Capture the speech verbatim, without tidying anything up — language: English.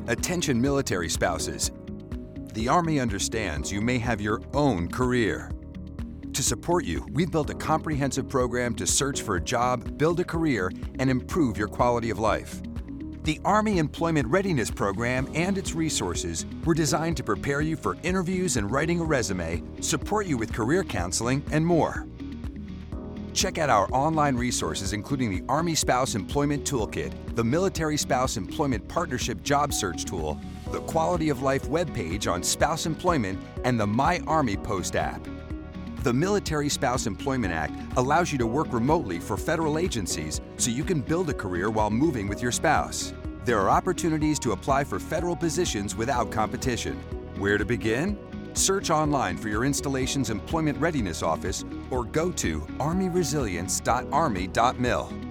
Attention military spouses. The Army understands you may have your own career. To support you, we've built a comprehensive program to search for a job, build a career, and improve your quality of life. The Army Employment Readiness Program and its resources were designed to prepare you for interviews and writing a resume, support you with career counseling, and more. Check out our online resources including the Army Spouse Employment Toolkit, the Military Spouse Employment Partnership Job Search Tool, the Quality of Life webpage on spouse employment, and the My Army Post app. The Military Spouse Employment Act allows you to work remotely for federal agencies so you can build a career while moving with your spouse. There are opportunities to apply for federal positions without competition. Where to begin? Search online for your installation's employment readiness office or go to army resilience dot army dot mil.